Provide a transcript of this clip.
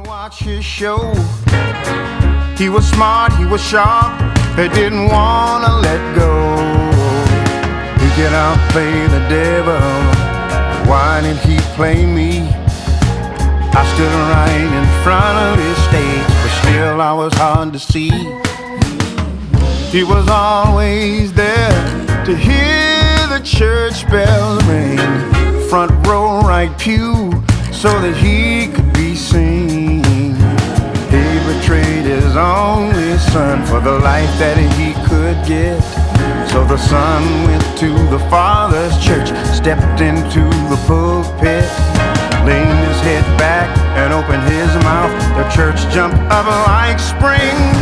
watch his show. He was smart, he was sharp, he didn't wanna let go. He could outplay the devil, why did he play me? I stood right in front of his stage, but still I was hard to see. He was always there to hear the church bells ring, front row, right pew, so that he could be seen. He betrayed his only son for the life that he could get. So the son went to the Father's church, stepped into the pulpit, leaned his head back and opened his mouth. The church jumped up like spring